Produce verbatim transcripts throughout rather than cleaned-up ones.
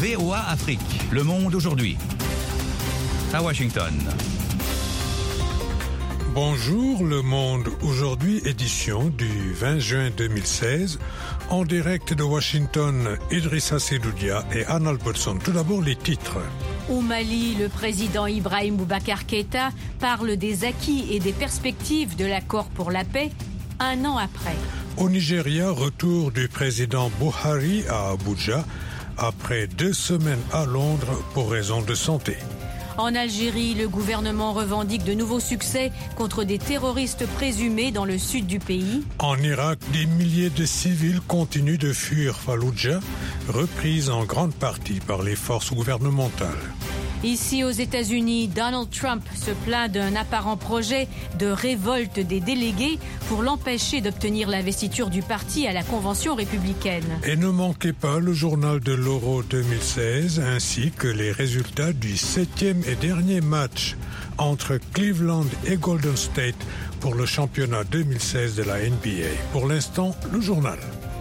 V O A Afrique. Le monde aujourd'hui. À Washington. Bonjour, Le Monde aujourd'hui, édition du vingt juin deux mille seize. En direct de Washington, Idrissa Sedoudia et Anne Albertson. Tout d'abord, les titres. Au Mali, le président Ibrahim Boubacar Keïta parle des acquis et des perspectives de l'accord pour la paix un an après. Au Nigeria, retour du président Buhari à Abuja après deux semaines à Londres pour raison de santé. En Algérie, le gouvernement revendique de nouveaux succès contre des terroristes présumés dans le sud du pays. En Irak, des milliers de civils continuent de fuir Fallujah, reprise en grande partie par les forces gouvernementales. Ici aux États-Unis, Donald Trump se plaint d'un apparent projet de révolte des délégués pour l'empêcher d'obtenir l'investiture du parti à la convention républicaine. Et ne manquez pas le journal de l'Euro deux mille seize ainsi que les résultats du septième et dernier match entre Cleveland et Golden State pour le championnat deux mille seize de la N B A. Pour l'instant, le journal.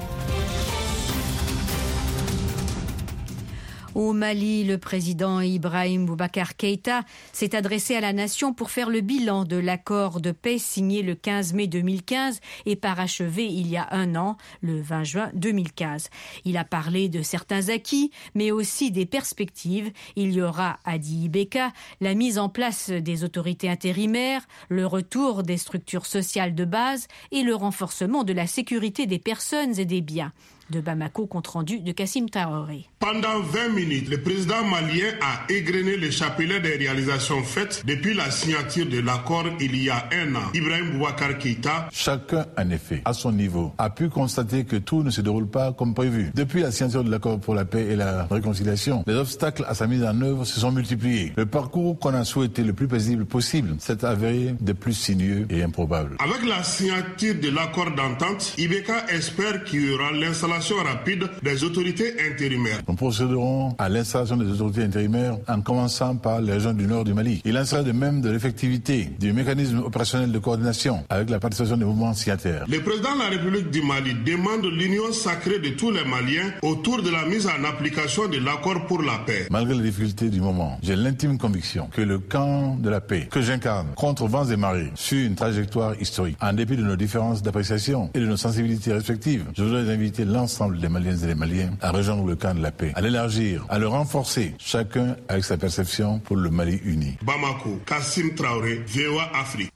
Au Mali, le président Ibrahim Boubacar Keïta s'est adressé à la nation pour faire le bilan de l'accord de paix signé le quinze mai deux mille quinze et parachevé il y a un an, le vingt juin deux mille quinze. Il a parlé de certains acquis, mais aussi des perspectives. Il y aura, a dit Ibeka, la mise en place des autorités intérimaires, le retour des structures sociales de base et le renforcement de la sécurité des personnes et des biens. De Bamako, compte rendu de Kassim Traoré. Pendant vingt minutes, le président malien a égrené le chapelet des réalisations faites depuis la signature de l'accord il y a un an. Ibrahim Boubacar Keïta. Chacun, en effet, à son niveau, a pu constater que tout ne se déroule pas comme prévu. Depuis la signature de l'accord pour la paix et la réconciliation, les obstacles à sa mise en œuvre se sont multipliés. Le parcours qu'on a souhaité le plus paisible possible s'est avéré de plus sinueux et improbable. Avec la signature de l'accord d'entente, Ibeka espère qu'il y aura l'installation rapide des autorités intérimaires. Nous procéderons à l'installation des autorités intérimaires en commençant par les régions du nord du Mali. Il en sera de même de l'effectivité du mécanisme opérationnel de coordination avec la participation des mouvements signataires. Le président de la République du Mali demande l'union sacrée de tous les Maliens autour de la mise en application de l'accord pour la paix. Malgré les difficultés du moment, j'ai l'intime conviction que le camp de la paix que j'incarne contre vents et marées suit une trajectoire historique. En dépit de nos différences d'appréciation et de nos sensibilités respectives, je voudrais inviter l'ensemble des Maliennes et des Maliens à rejoindre le camp de la paix, à l'élargir, à le renforcer, chacun avec sa perception pour le Mali uni. Bamako, Kassim Traoré, V O A Afrique.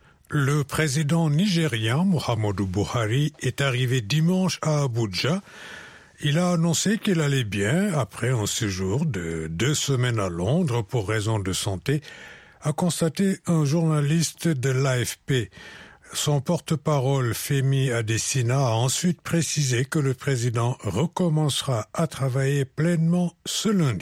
Le président nigérien Muhammadu Buhari est arrivé dimanche à Abuja. Il a annoncé qu'il allait bien après un séjour de deux semaines à Londres pour raison de santé, a constaté un journaliste de l'A F P. Son porte-parole, Femi Adesina, a ensuite précisé que le président recommencera à travailler pleinement ce lundi.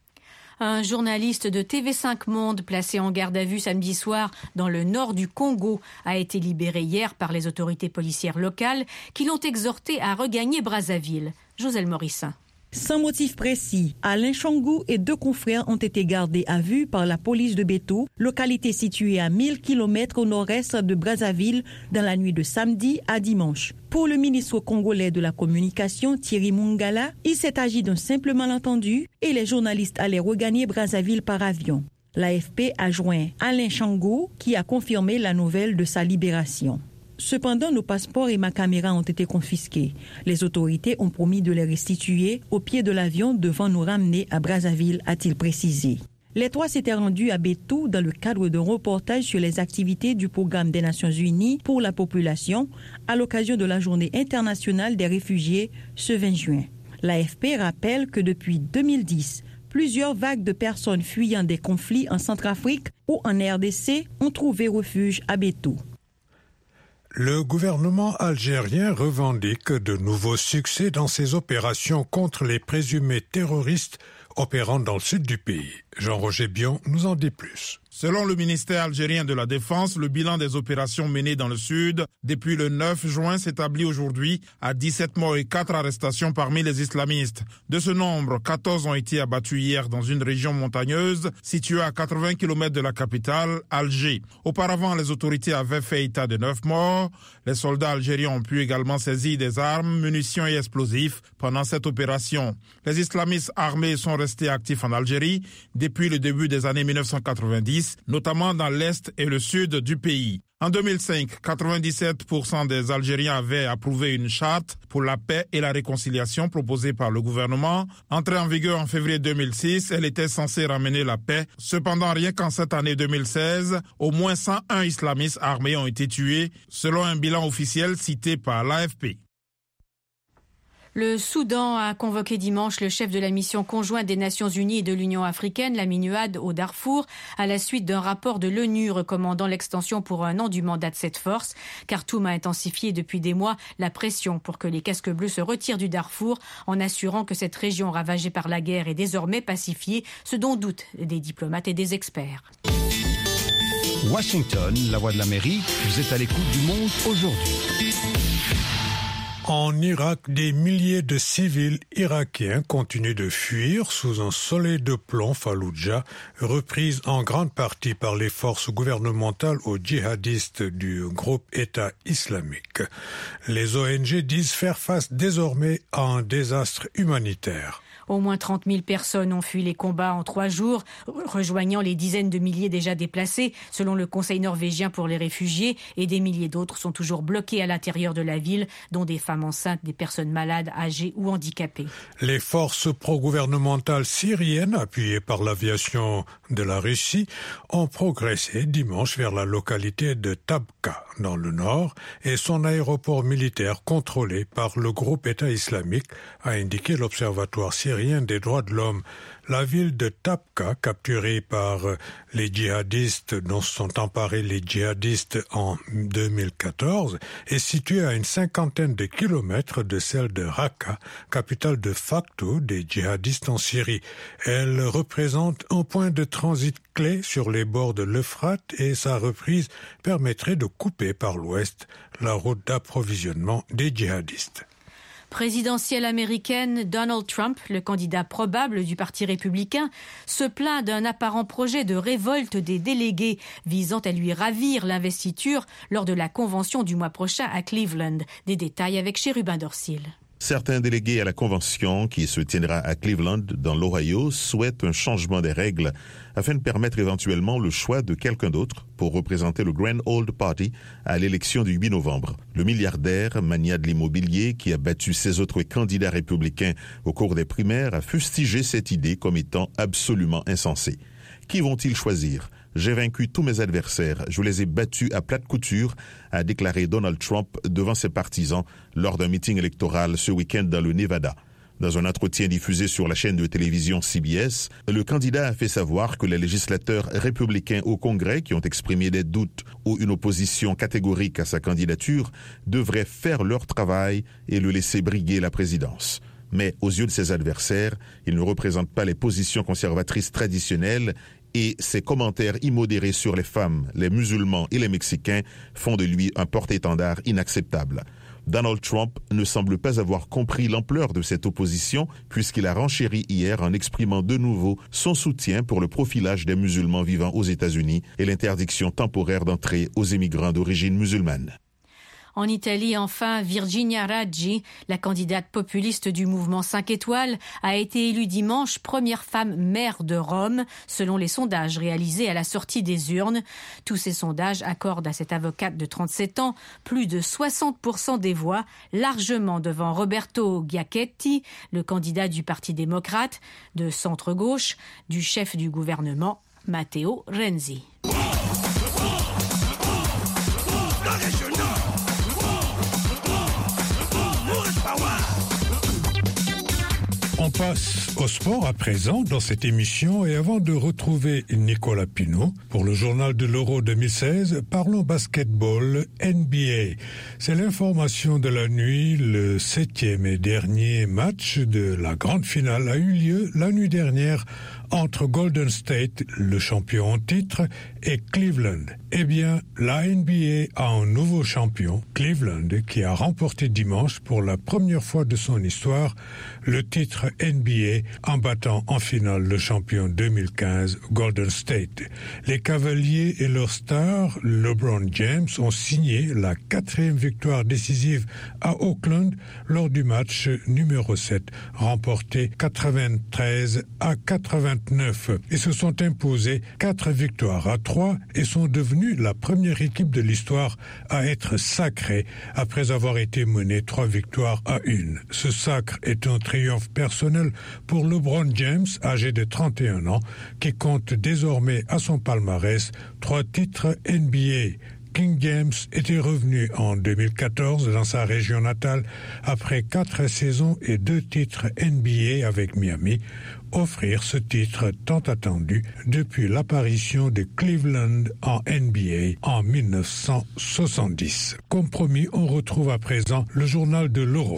Un journaliste de T V cinq Monde placé en garde à vue samedi soir dans le nord du Congo a été libéré hier par les autorités policières locales qui l'ont exhorté à regagner Brazzaville. Joselle Morissin. Sans motif précis, Alain Changou et deux confrères ont été gardés à vue par la police de Beto, localité située à mille kilomètres au nord-est de Brazzaville, dans la nuit de samedi à dimanche. Pour le ministre congolais de la Communication, Thierry Mungala, il s'est agi d'un simple malentendu et les journalistes allaient regagner Brazzaville par avion. L'A F P a joint Alain Changou qui a confirmé la nouvelle de sa libération. Cependant, nos passeports et ma caméra ont été confisqués. Les autorités ont promis de les restituer au pied de l'avion devant nous ramener à Brazzaville, a-t-il précisé. Les trois s'étaient rendus à Betou dans le cadre d'un reportage sur les activités du programme des Nations Unies pour la population à l'occasion de la Journée internationale des réfugiés ce vingt juin. L'A F P rappelle que depuis deux mille dix, plusieurs vagues de personnes fuyant des conflits en Centrafrique ou en R D C ont trouvé refuge à Betou. Le gouvernement algérien revendique de nouveaux succès dans ses opérations contre les présumés terroristes opérant dans le sud du pays. Jean-Roger Bion nous en dit plus. Selon le ministère algérien de la Défense, le bilan des opérations menées dans le sud depuis le neuf juin s'établit aujourd'hui à dix-sept morts et quatre arrestations parmi les islamistes. De ce nombre, quatorze ont été abattus hier dans une région montagneuse située à quatre-vingts kilomètres de la capitale, Alger. Auparavant, les autorités avaient fait état de neuf morts. Les soldats algériens ont pu également saisir des armes, munitions et explosifs pendant cette opération. Les islamistes armés sont restés actifs en Algérie depuis le début des années mille neuf cent quatre-vingt-dix, notamment dans l'est et le sud du pays. En deux mille cinq, quatre-vingt-dix-sept pour cent des Algériens avaient approuvé une charte pour la paix et la réconciliation proposée par le gouvernement. Entrée en vigueur en février deux mille six, elle était censée ramener la paix. Cependant, rien qu'en cette année deux mille seize, au moins cent un islamistes armés ont été tués, selon un bilan officiel cité par l'A F P. Le Soudan a convoqué dimanche le chef de la mission conjointe des Nations Unies et de l'Union africaine, la MINUAD, au Darfour, à la suite d'un rapport de l'ONU recommandant l'extension pour un an du mandat de cette force. Khartoum a intensifié depuis des mois la pression pour que les casques bleus se retirent du Darfour, en assurant que cette région ravagée par la guerre est désormais pacifiée, ce dont doutent des diplomates et des experts. Washington, la voix de l'Amérique, vous êtes à l'écoute du monde aujourd'hui. En Irak, des milliers de civils irakiens continuent de fuir sous un soleil de plomb Fallujah, reprise en grande partie par les forces gouvernementales aux djihadistes du groupe État islamique. Les O N G disent faire face désormais à un désastre humanitaire. Au moins trente mille personnes ont fui les combats en trois jours, rejoignant les dizaines de milliers déjà déplacés, selon le Conseil norvégien pour les réfugiés, et des milliers d'autres sont toujours bloqués à l'intérieur de la ville, dont des femmes enceintes, des personnes malades, âgées ou handicapées. Les forces pro-gouvernementales syriennes, appuyées par l'aviation de la Russie, ont progressé dimanche vers la localité de Tabqa, dans le nord, et son aéroport militaire contrôlé par le groupe État islamique, a indiqué l'Observatoire syrien des droits de l'homme. La ville de Tabqa, capturée par les djihadistes dont se sont emparés les djihadistes en deux mille quatorze, est située à une cinquantaine de kilomètres de celle de Raqqa, capitale de facto des djihadistes en Syrie. Elle représente un point de transit clé sur les bords de l'Euphrate et sa reprise permettrait de couper par l'ouest la route d'approvisionnement des djihadistes. Présidentielle américaine, Donald Trump, le candidat probable du Parti républicain, se plaint d'un apparent projet de révolte des délégués visant à lui ravir l'investiture lors de la convention du mois prochain à Cleveland. Des détails avec Chérubin Dorsil. Certains délégués à la convention qui se tiendra à Cleveland, dans l'Ohio, souhaitent un changement des règles afin de permettre éventuellement le choix de quelqu'un d'autre pour représenter le Grand Old Party à l'élection du huit novembre. Le milliardaire, magnat de l'immobilier, qui a battu ses autres candidats républicains au cours des primaires, a fustigé cette idée comme étant absolument insensée. Qui vont-ils choisir ? J'ai vaincu tous mes adversaires, je les ai battus à plate couture, a déclaré Donald Trump devant ses partisans lors d'un meeting électoral ce week-end dans le Nevada. Dans un entretien diffusé sur la chaîne de télévision C B S, le candidat a fait savoir que les législateurs républicains au Congrès qui ont exprimé des doutes ou une opposition catégorique à sa candidature devraient faire leur travail et le laisser briguer la présidence. Mais aux yeux de ses adversaires, il ne représente pas les positions conservatrices traditionnelles et ses commentaires immodérés sur les femmes, les musulmans et les Mexicains font de lui un porte-étendard inacceptable. Donald Trump ne semble pas avoir compris l'ampleur de cette opposition puisqu'il a renchéri hier en exprimant de nouveau son soutien pour le profilage des musulmans vivant aux États-Unis et l'interdiction temporaire d'entrée aux immigrants d'origine musulmane. En Italie, enfin, Virginia Raggi, la candidate populiste du mouvement cinq étoiles, a été élue dimanche première femme maire de Rome, selon les sondages réalisés à la sortie des urnes. Tous ces sondages accordent à cette avocate de trente-sept ans plus de soixante pour cent des voix, largement devant Roberto Giachetti, le candidat du Parti démocrate, de centre-gauche, du chef du gouvernement, Matteo Renzi. On passe au sport à présent dans cette émission et avant de retrouver Nicolas Pinault pour le journal de l'Euro deux mille seize, parlons basketball N B A. C'est l'information de la nuit. Le septième et dernier match de la grande finale a eu lieu la nuit dernière entre Golden State, le champion en titre, et Cleveland. Eh bien, la N B A a un nouveau champion, Cleveland, qui a remporté dimanche pour la première fois de son histoire le titre N B A en battant en finale le champion deux mille quinze, Golden State. Les Cavaliers et leur star, LeBron James, ont signé la quatrième victoire décisive à Oakland lors du match numéro sept, remporté quatre-vingt-treize à quatre-vingt-neuf. Ils se sont imposés quatre victoires à trois et sont devenus la première équipe de l'histoire à être sacrée après avoir été menée trois victoires à une. Ce sacre est un triomphe personnel pour LeBron James, âgé de trente et un ans, qui compte désormais à son palmarès trois titres N B A. King James était revenu en deux mille quatorze dans sa région natale après quatre saisons et deux titres N B A avec Miami, offrir ce titre tant attendu depuis l'apparition de Cleveland en N B A en mille neuf cent soixante-dix. Comme promis, on retrouve à présent le journal de l'Euro.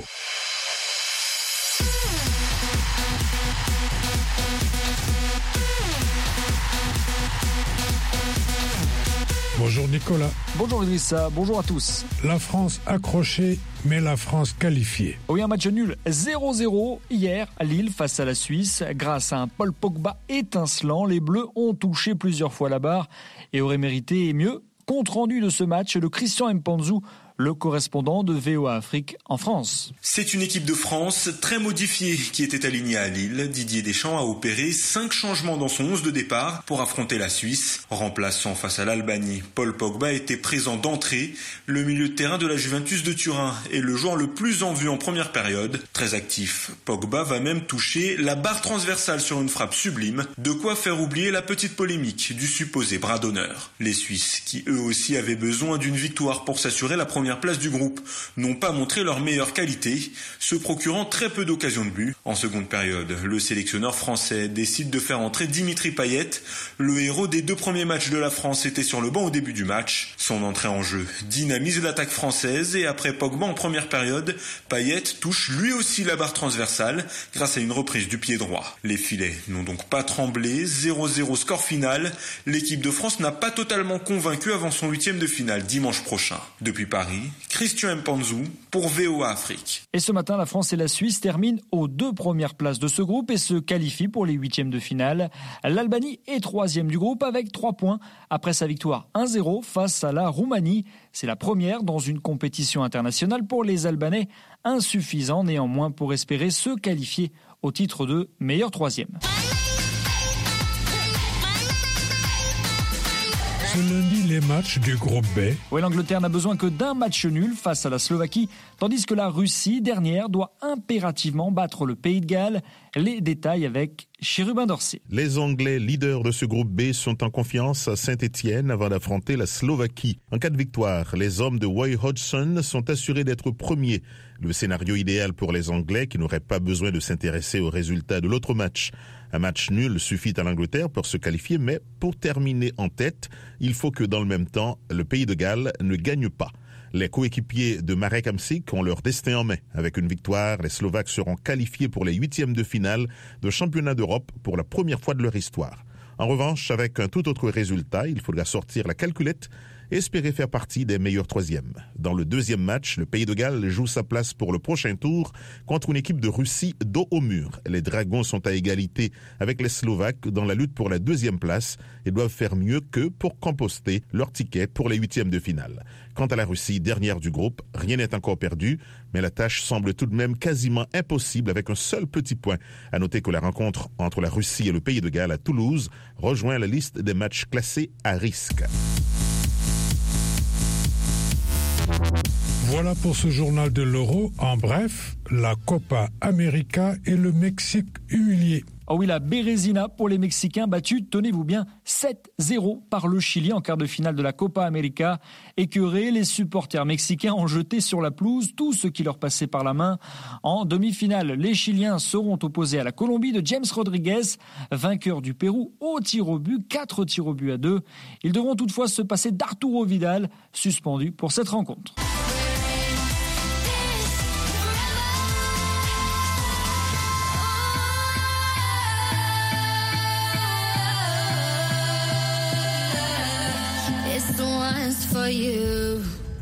Bonjour Nicolas. Bonjour Idrissa, bonjour à tous. La France accrochée, mais la France qualifiée. Oui, un match nul zéro zéro hier à Lille face à la Suisse. Grâce à un Paul Pogba étincelant, les Bleus ont touché plusieurs fois la barre et auraient mérité mieux. Compte rendu de ce match de Christian Mpanzu, le correspondant de V O A Afrique en France. C'est une équipe de France très modifiée qui était alignée à Lille. Didier Deschamps a opéré cinq changements dans son onze de départ pour affronter la Suisse. Remplaçant face à l'Albanie, Paul Pogba était présent d'entrée. Le milieu de terrain de la Juventus de Turin est le joueur le plus en vue en première période. Très actif, Pogba va même toucher la barre transversale sur une frappe sublime, de quoi faire oublier la petite polémique du supposé bras d'honneur. Les Suisses, qui eux aussi avaient besoin d'une victoire pour s'assurer la première place du groupe, n'ont pas montré leur meilleure qualité, se procurant très peu d'occasions de but. En seconde période, le sélectionneur français décide de faire entrer Dimitri Payet. Le héros des deux premiers matchs de la France était sur le banc au début du match. Son entrée en jeu dynamise l'attaque française et après Pogba en première période, Payet touche lui aussi la barre transversale grâce à une reprise du pied droit. Les filets n'ont donc pas tremblé, zéro zéro score final. L'équipe de France n'a pas totalement convaincu avant son huitième de finale dimanche prochain. Depuis Paris, Christian Mpanzu pour V O A Afrique. Et ce matin, la France et la Suisse terminent aux deux premières places de ce groupe et se qualifient pour les huitièmes de finale. L'Albanie est troisième du groupe avec trois points après sa victoire un zéro face à la Roumanie. C'est la première dans une compétition internationale pour les Albanais, insuffisant néanmoins pour espérer se qualifier au titre de meilleur troisième. Ce lundi, les matchs du groupe B. Oui, l'Angleterre n'a besoin que d'un match nul face à la Slovaquie, tandis que la Russie, dernière, doit impérativement battre le Pays de Galles. Les détails avec Chérubin Dorsey. Les Anglais, leaders de ce groupe B, sont en confiance à Saint-Étienne avant d'affronter la Slovaquie. En cas de victoire, les hommes de Roy Hodgson sont assurés d'être premiers. Le scénario idéal pour les Anglais qui n'auraient pas besoin de s'intéresser aux résultats de l'autre match. Un match nul suffit à l'Angleterre pour se qualifier, mais pour terminer en tête, il faut que dans le même temps, le Pays de Galles ne gagne pas. Les coéquipiers de Marek Hamsik ont leur destin en main. Avec une victoire, les Slovaques seront qualifiés pour les huitièmes de finale de championnat d'Europe pour la première fois de leur histoire. En revanche, avec un tout autre résultat, il faudra sortir la calculette et espérer faire partie des meilleurs troisièmes. Dans le deuxième match, le Pays de Galles joue sa place pour le prochain tour contre une équipe de Russie dos au mur. Les Dragons sont à égalité avec les Slovaques dans la lutte pour la deuxième place et doivent faire mieux qu'eux pour composter leur ticket pour les huitièmes de finale. Quant à la Russie, dernière du groupe, rien n'est encore perdu, mais la tâche semble tout de même quasiment impossible avec un seul petit point. À noter que la rencontre entre la Russie et le Pays de Galles à Toulouse rejoint la liste des matchs classés à risque. Voilà pour ce journal de l'Euro. En bref, la Copa América et le Mexique humilié. Oh oui, la Bérésina pour les Mexicains, battus, tenez-vous bien, sept zéro par le Chili en quart de finale de la Copa América. Écœurés, les supporters mexicains ont jeté sur la pelouse tout ce qui leur passait par la main. En demi-finale, les Chiliens seront opposés à la Colombie de James Rodriguez, vainqueur du Pérou au tir au but, quatre tirs au but à deux. Ils devront toutefois se passer d'Arturo Vidal, suspendu pour cette rencontre. The ones for you.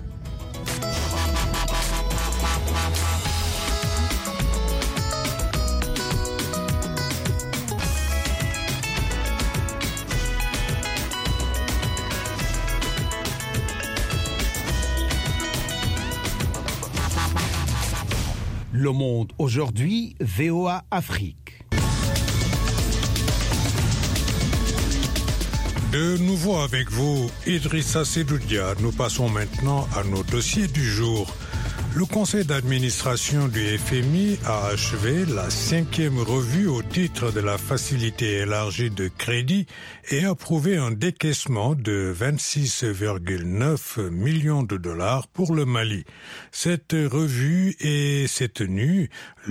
Le Monde aujourd'hui, V O A Afrique. De nouveau avec vous, Idrissa Sedoudia. Nous passons maintenant à nos dossiers du jour. Le conseil d'administration du F M I a achevé la cinquième revue au titre de la facilité élargie de crédit et approuvé un décaissement de vingt-six virgule neuf millions de dollars pour le Mali. Cette revue est, s'est tenue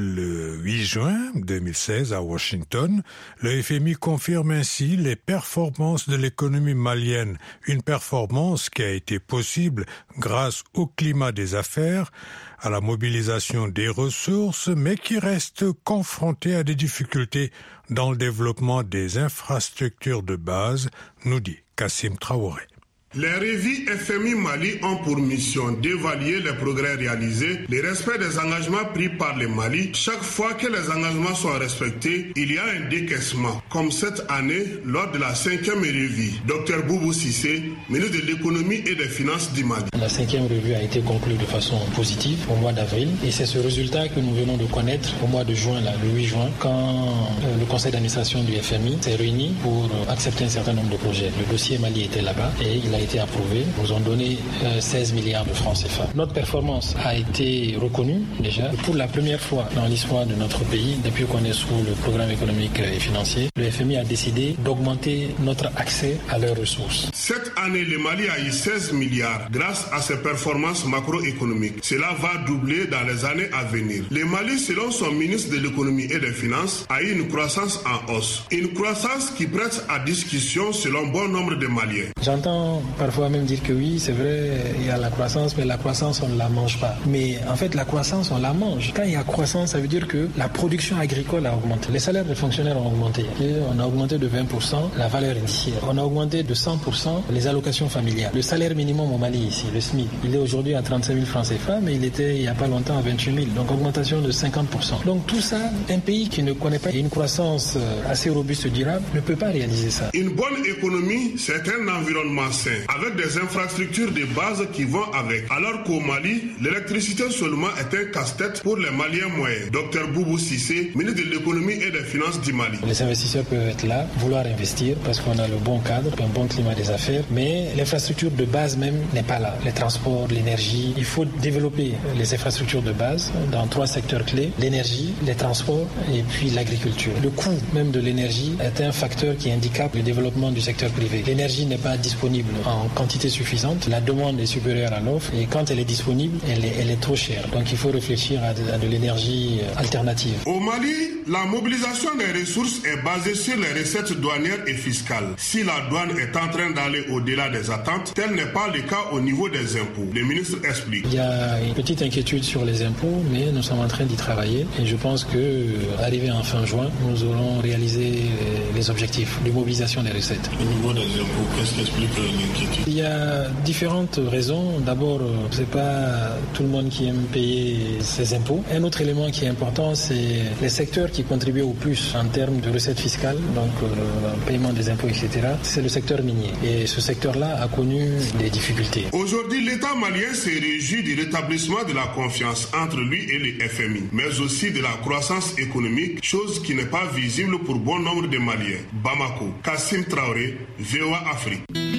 le huit juin deux mille seize à Washington. Le F M I confirme ainsi les performances de l'économie malienne, une performance qui a été possible grâce au climat des affaires, à la mobilisation des ressources, mais qui reste confrontée à des difficultés dans le développement des infrastructures de base, nous dit Kassim Traoré. Les revues F M I Mali ont pour mission d'évaluer les progrès réalisés, le respect des engagements pris par le Mali. Chaque fois que les engagements sont respectés, il y a un décaissement, comme cette année lors de la cinquième revue. Docteur Boubou Cissé, ministre de l'économie et des finances du Mali. La cinquième revue a été conclue de façon positive au mois d'avril et c'est ce résultat que nous venons de connaître au mois de juin, là, le huit juin, quand euh, le conseil d'administration du F M I s'est réuni pour euh, accepter un certain nombre de projets. Le dossier Mali était là-bas et il a été approuvé. Nous ont donné euh, seize milliards de francs C F A. Notre performance a été reconnue déjà. Pour la première fois dans l'histoire de notre pays, depuis qu'on est sous le programme économique et financier, le F M I a décidé d'augmenter notre accès à leurs ressources. Cette année, le Mali a eu seize milliards grâce à ses performances macroéconomiques. Cela va doubler dans les années à venir. Le Mali, selon son ministre de l'économie et des finances, a eu une croissance en hausse. Une croissance qui prête à discussion selon bon nombre de Maliens. J'entends parfois même dire que oui, c'est vrai, il y a la croissance, mais la croissance, on ne la mange pas. Mais en fait, la croissance, on la mange. Quand il y a croissance, ça veut dire que la production agricole a augmenté. Les salaires des fonctionnaires ont augmenté. Et on a augmenté de vingt pour cent la valeur indiciaire. On a augmenté de cent pour cent les allocations familiales. Le salaire minimum au Mali ici, le S M I, il est aujourd'hui à trente-cinq mille francs C F A, mais il était il n'y a pas longtemps à vingt-huit mille. Donc augmentation de cinquante pour cent. Donc tout ça, un pays qui ne connaît pas une croissance assez robuste, durable, ne peut pas réaliser ça. Une bonne économie, c'est un environnement sain, avec des infrastructures de base qui vont avec. Alors qu'au Mali, l'électricité seulement est un casse-tête pour les Maliens moyens. Docteur Boubou Cissé, ministre de l'économie et des finances du Mali. Les investisseurs peuvent être là, vouloir investir parce qu'on a le bon cadre, un bon climat des affaires, mais l'infrastructure de base même n'est pas là. Les transports, l'énergie, il faut développer les infrastructures de base dans trois secteurs clés, l'énergie, les transports et puis l'agriculture. Le coût même de l'énergie est un facteur qui handicape le développement du secteur privé. L'énergie n'est pas disponible en quantité suffisante, la demande est supérieure à l'offre et quand elle est disponible, elle est, elle est trop chère. Donc il faut réfléchir à de, à de l'énergie alternative. Au Mali, la mobilisation des ressources est basée sur les recettes douanières et fiscales. Si la douane est en train d'aller au-delà des attentes, tel n'est pas le cas au niveau des impôts. Le ministre explique. Il y a une petite inquiétude sur les impôts, mais nous sommes en train d'y travailler et je pense que arrivé en fin juin, nous aurons réalisé les objectifs de mobilisation des recettes. Au niveau des impôts, qu'est-ce qui explique l'inquiétude? Il y a différentes raisons. D'abord, c'est pas tout le monde qui aime payer ses impôts. Un autre élément qui est important, c'est les secteurs qui contribuent au plus en termes de recettes fiscales, donc le paiement des impôts, et cetera. C'est le secteur minier. Et ce secteur-là a connu des difficultés. Aujourd'hui, l'État malien se réjouit du rétablissement de la confiance entre lui et le F M I, mais aussi de la croissance économique, chose qui n'est pas visible pour bon nombre de Maliens. Bamako, Kassim Traoré, V O A Afrique.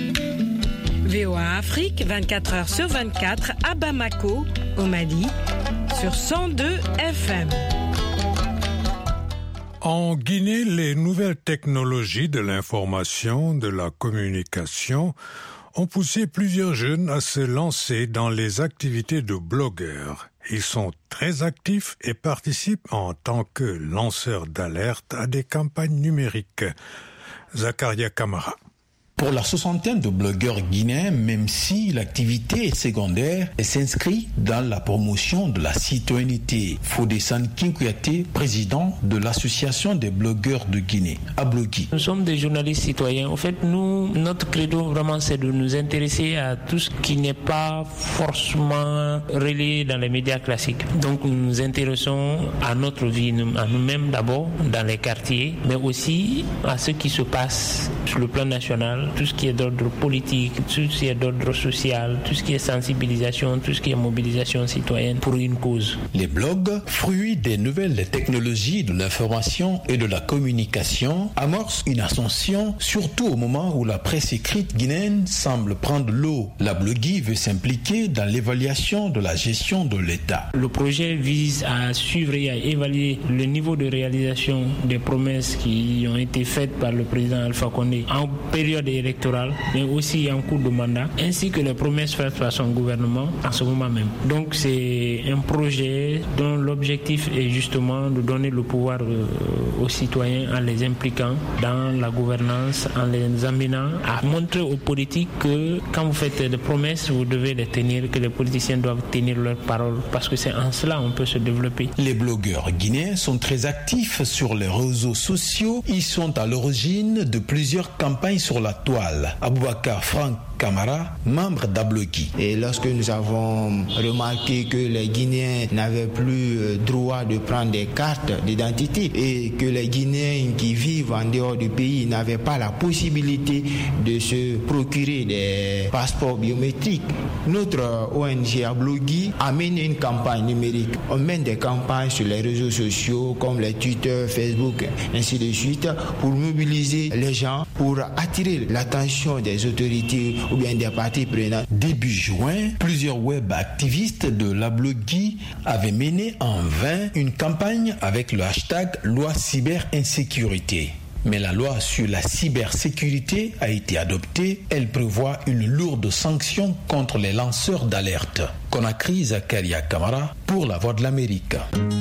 V O A Afrique, vingt-quatre heures sur vingt-quatre, à Bamako, au Mali, sur cent deux F M. En Guinée, les nouvelles technologies de l'information, de la communication ont poussé plusieurs jeunes à se lancer dans les activités de blogueurs. Ils sont très actifs et participent en tant que lanceurs d'alerte à des campagnes numériques. Zakaria Kamara. Pour la soixantaine de blogueurs guinéens, même si l'activité est secondaire, elle s'inscrit dans la promotion de la citoyenneté. Fodessane Kinkouyaté, président de l'association des blogueurs de Guinée, Ablogui. Nous sommes des journalistes citoyens. En fait, nous, notre credo vraiment, c'est de nous intéresser à tout ce qui n'est pas forcément relayé dans les médias classiques. Donc, nous nous intéressons à notre vie, à nous-mêmes d'abord, dans les quartiers, mais aussi à ce qui se passe sur le plan national. Tout ce qui est d'ordre politique, tout ce qui est d'ordre social, tout ce qui est sensibilisation, tout ce qui est mobilisation citoyenne pour une cause. Les blogs, fruits des nouvelles technologies de l'information et de la communication, amorcent une ascension, surtout au moment où la presse écrite guinéenne semble prendre l'eau. La Blogui veut s'impliquer dans l'évaluation de la gestion de l'État. Le projet vise à suivre et à évaluer le niveau de réalisation des promesses qui ont été faites par le président Alpha Condé en période électorale, mais aussi en cours de mandat, ainsi que les promesses faites par son gouvernement en ce moment même. Donc c'est un projet dont l'objectif est justement de donner le pouvoir euh, aux citoyens en les impliquant dans la gouvernance, en les amenant à montrer aux politiques que quand vous faites des promesses, vous devez les tenir, que les politiciens doivent tenir leurs paroles, parce que c'est en cela qu'on peut se développer. Les blogueurs guinéens sont très actifs sur les réseaux sociaux. Ils sont à l'origine de plusieurs campagnes sur la toile. Aboubakar Franck Kamara, membre d'Ablogui. Et lorsque nous avons remarqué que les Guinéens n'avaient plus droit de prendre des cartes d'identité et que les Guinéens qui vivent en dehors du pays n'avaient pas la possibilité de se procurer des passeports biométriques, notre O N G Ablogui a mené une campagne numérique. On mène des campagnes sur les réseaux sociaux comme les Twitter, Facebook, ainsi de suite, pour mobiliser les gens, pour attirer l'attention des autorités ou bien des parties prenantes. Début juin, plusieurs web activistes de l'Ablogui avaient mené en vain une campagne avec le hashtag loi cyberinsécurité. Mais la loi sur la cybersécurité a été adoptée. Elle prévoit une lourde sanction contre les lanceurs d'alerte. Conakry, Zakaria Kamara pour La Voix de l'Amérique.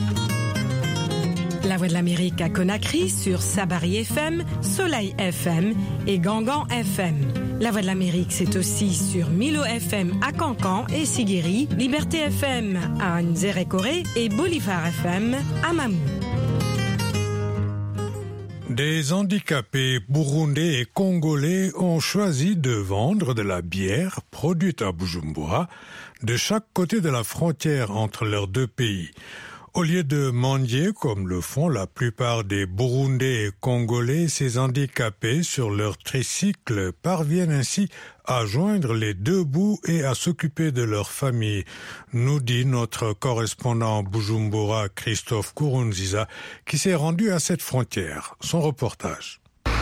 La Voix de l'Amérique à Conakry sur Sabari F M, Soleil F M et Gangan F M. La Voix de l'Amérique, c'est aussi sur Milo F M à Cancan et Sigiri, Liberté F M à Nzérékoré et Bolivar F M à Mamou. Des handicapés burundais et congolais ont choisi de vendre de la bière produite à Bujumbura de chaque côté de la frontière entre leurs deux pays. Au lieu de mendier comme le font la plupart des Burundais et Congolais, ces handicapés sur leur tricycle parviennent ainsi à joindre les deux bouts et à s'occuper de leur famille, nous dit notre correspondant Bujumbura Christophe Kourounziza qui s'est rendu à cette frontière. Son reportage.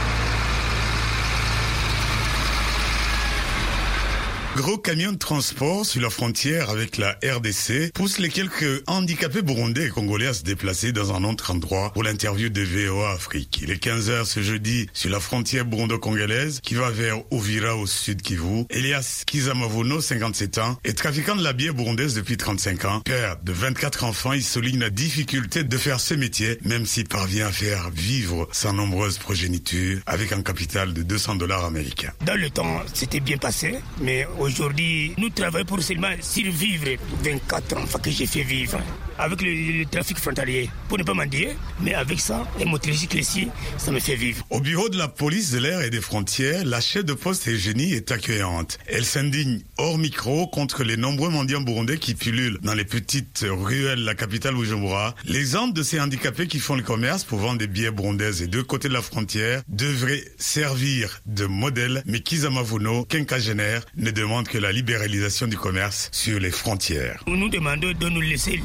Gros camions de transport sur la frontière avec la R D C poussent les quelques handicapés burundais et congolais à se déplacer dans un autre endroit pour l'interview de V O A Afrique. Il est quinze heures ce jeudi sur la frontière burundo-congolaise qui va vers Uvira au sud Kivu. Elias Kizamavuno, cinquante-sept ans, est trafiquant de la bière burundaise depuis trente-cinq ans. Père de vingt-quatre enfants, il souligne la difficulté de faire ce métier, même s'il parvient à faire vivre sa nombreuse progéniture avec un capital de deux cents dollars américains. Dans le temps, c'était bien passé, mais aujourd'hui, nous travaillons pour seulement survivre. vingt-quatre enfants que j'ai fait vivre avec le, le trafic frontalier, pour ne pas mendier, mais avec ça, et mon tricycle ici, ça me fait vivre. Au bureau de la police de l'air et des frontières, la chef de poste Eugénie est accueillante. Elle s'indigne hors micro contre les nombreux mendiants burundais qui pullulent dans les petites ruelles de la capitale Bujumbura. L'exemple de ces handicapés qui font le commerce pour vendre des bières burundaises des deux côtés de la frontière devrait servir de modèle, mais Kizamavuno, quinquagénaire, ne demande que la libéralisation du commerce sur les frontières. Nous demandons de nous laisser libres parce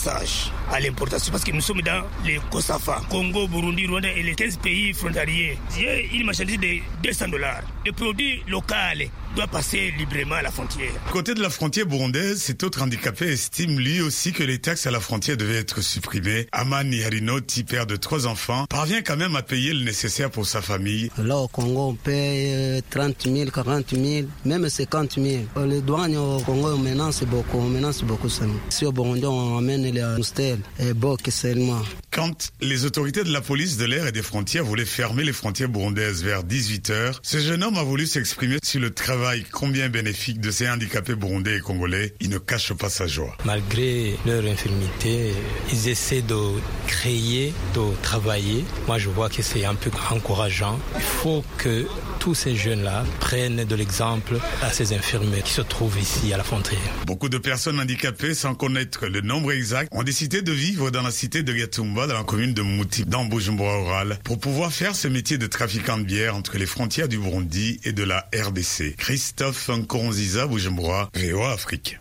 passage à l'importation parce que nous sommes dans les COSAFA, Congo, Burundi, Rwanda et les quinze pays frontaliers. J'ai une marchandise de deux cents dollars. Le produit local doit passer librement à la frontière. Côté de la frontière burundaise, cet autre handicapé estime lui aussi que les taxes à la frontière devaient être supprimées. Amani Harinoti, père de trois enfants, parvient quand même à payer le nécessaire pour sa famille. Là au Congo, on paye trente mille, quarante mille, même cinquante mille. Les douanes au Congo, maintenant c'est beaucoup, maintenant c'est beaucoup seulement. Si au Burundi, on amène les mustelles et beaucoup seulement. Quand les autorités de la police de l'air et des frontières voulaient fermer les frontières burundaises vers dix-huit heures, ce jeune homme a voulu s'exprimer sur le travail combien bénéfique de ces handicapés burundais et congolais. Il ne cache pas sa joie. Malgré leur infirmité, ils essaient de créer, de travailler. Moi, je vois que c'est un peu encourageant. Il faut que tous ces jeunes-là prennent de l'exemple à ces infirmiers qui se trouvent ici à la frontière. Beaucoup de personnes handicapées, sans connaître le nombre exact, ont décidé de vivre dans la cité de Gatumba, dans la commune de Mouti, dans Bujumbura Oral, pour pouvoir faire ce métier de trafiquant de bière entre les frontières du Burundi et de la R D C. Christophe Nkoronziza, Bujumbura, V O A Afrique.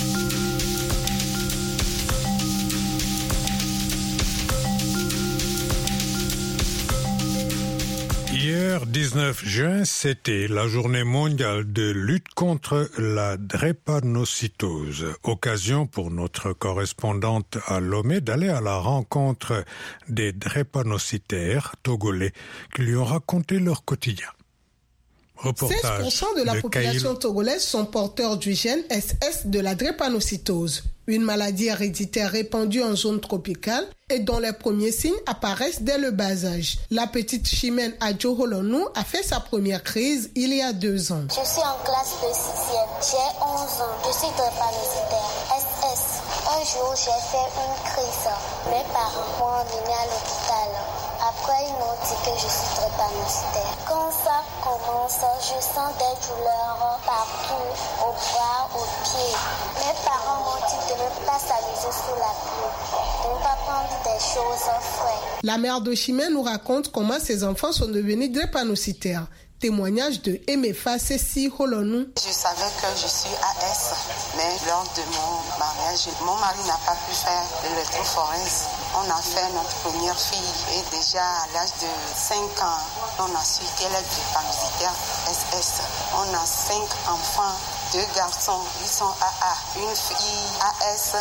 Hier, dix-neuf juin, c'était la journée mondiale de lutte contre la drépanocytose. Occasion pour notre correspondante à Lomé d'aller à la rencontre des drépanocytaires togolais qui lui ont raconté leur quotidien. Reportage seize pour cent de la de population Kaïl. togolaise sont porteurs du gène S S de la drépanocytose, une maladie héréditaire répandue en zone tropicale et dont les premiers signes apparaissent dès le bas âge. La petite Chimène Adjo Holonou a fait sa première crise il y a deux ans. Je suis en classe de sixième, j'ai onze ans, je suis drépanocytaire S S. Un jour, j'ai fait une crise. Mes parents m'ont emmené à l'hôpital. Après, ils m'ont dit que je suis drépanocytaire. Quand ça commence, je sens des douleurs partout, au bras, aux pieds. Mes parents m'ont dit de ne pas s'amuser sous la pluie, de ne pas prendre des choses fraîches. La mère de Chimène nous raconte comment ses enfants sont devenus drépanocytaires. Témoignage de Emefa Cécile Holonou. Je savais que je suis A S, mais lors de mon mariage, mon mari n'a pas pu faire l'électrophorèse. On a fait notre première fille et déjà à l'âge de cinq ans, on a su qu'elle est drépanocytaire S S. On a cinq enfants, deux garçons, ils sont A A, une fille A S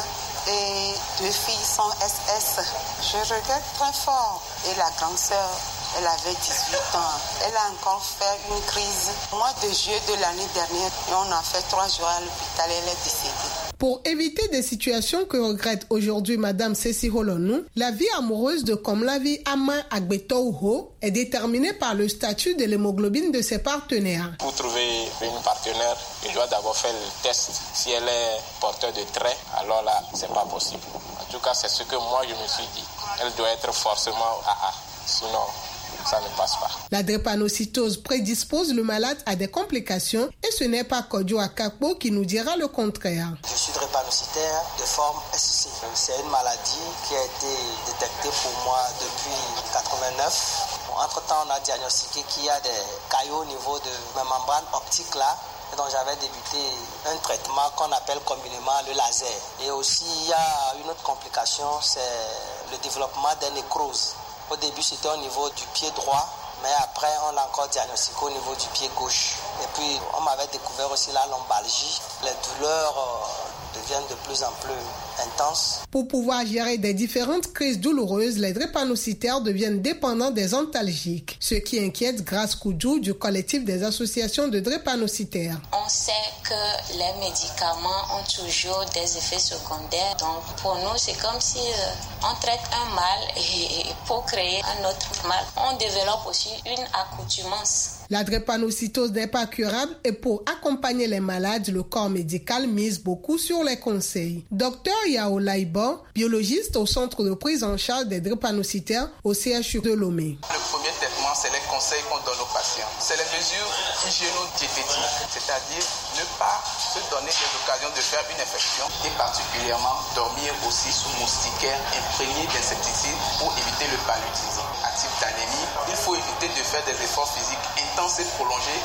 et deux filles sont S S. Je regrette très fort. Et la grande sœur, elle avait dix-huit ans. Elle a encore fait une crise au mois de juillet de l'année dernière. Et on a fait trois jours à l'hôpital. Elle est décédée. Pour éviter des situations que regrette aujourd'hui Madame Cécile Holonou, la vie amoureuse de Komlavi Ama Agbetouho est déterminée par le statut de l'hémoglobine de ses partenaires. Pour trouver une partenaire, il doit d'abord faire le test. Si elle est porteur de traits, alors là, c'est pas possible. En tout cas, c'est ce que moi je me suis dit. Elle doit être forcément A A. Sinon, ça ne passe pas. La drépanocytose prédispose le malade à des complications et ce n'est pas Kodjo Akakpo qui nous dira le contraire. Je suis drépanocytaire de forme S C. C'est une maladie qui a été détectée pour moi depuis mille neuf cent quatre-vingt-neuf. Entre-temps, on a diagnostiqué qu'il y a des caillots au niveau de ma membrane optique là. Et donc j'avais débuté un traitement qu'on appelle communément le laser. Et aussi, il y a une autre complication, c'est le développement d'une nécrose. Au début, c'était au niveau du pied droit, mais après, on l'a encore diagnostiqué au niveau du pied gauche. Et puis, on m'avait découvert aussi la lombalgie. Les douleurs euh, deviennent de plus en plus intenses. Pour pouvoir gérer des différentes crises douloureuses, les drépanocytaires deviennent dépendants des antalgiques, ce qui inquiète Grace Koudjou du collectif des associations de drépanocytaires. On sait que les médicaments ont toujours des effets secondaires. Donc pour nous, c'est comme si euh, on traite un mal et, et pour créer un autre mal, on développe aussi une accoutumance. La drépanocytose n'est pas curable et pour accompagner les malades, le corps médical mise beaucoup sur les conseils. Docteur Yao Laiba, biologiste au centre de prise en charge des drépanocytaires au C H U de Lomé. Le premier traitement, c'est les conseils qu'on donne aux patients. C'est les mesures hygiéno-diététiques, c'est-à-dire ne pas se donner des occasions de faire une infection et particulièrement dormir aussi sous moustiquaire imprégné d'insecticides pour éviter le paludisme. À type d'anémie, il faut éviter de faire des efforts physiques intenses et prolongés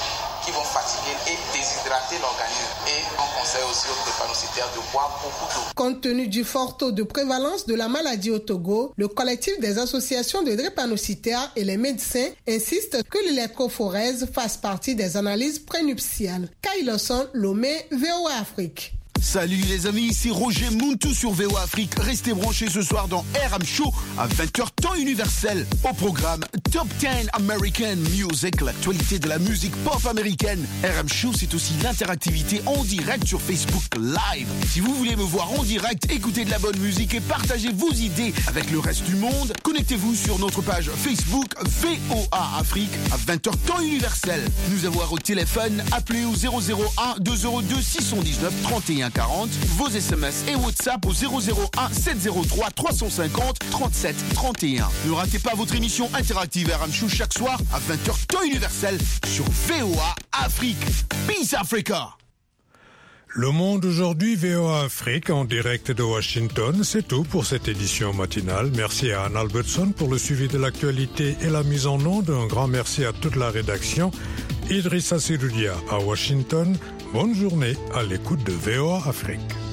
qui vont fatiguer et déshydrater l'organisme. Et on conseille aussi aux drépanocytaires de boire beaucoup d'eau. Compte tenu du fort taux de prévalence de la maladie au Togo, le collectif des associations de drépanocytaires et les médecins insistent que l'électrophorèse fasse partie des analyses prénuptiales. Kailoson, Lomé, V O A Afrique. Salut les amis, ici Roger Muntu sur V O A Afrique. Restez branchés ce soir dans R M Show à vingt heures temps universel. Au programme Top dix American Music, l'actualité de la musique pop américaine. R M Show, c'est aussi l'interactivité en direct sur Facebook Live. Si vous voulez me voir en direct, écouter de la bonne musique et partager vos idées avec le reste du monde, connectez-vous sur notre page Facebook V O A Afrique à vingt heures temps universel. Nous avoir au téléphone, appelez au zéro zéro un deux zéro deux six un neuf trente et un quarante, vos S M S et WhatsApp au zéro zéro un sept zéro trois trois cent cinquante trente-sept trente et un. Ne ratez pas votre émission interactive R M Show chaque soir à vingt heures temps universel sur V O A Afrique. Peace Africa. Le Monde aujourd'hui, V O A Afrique en direct de Washington. C'est tout pour cette édition matinale. Merci à Anne Albertson pour le suivi de l'actualité et la mise en onde. Un grand merci à toute la rédaction. Idrissa Seroudia à Washington. Bonne journée à l'écoute de V O A Afrique.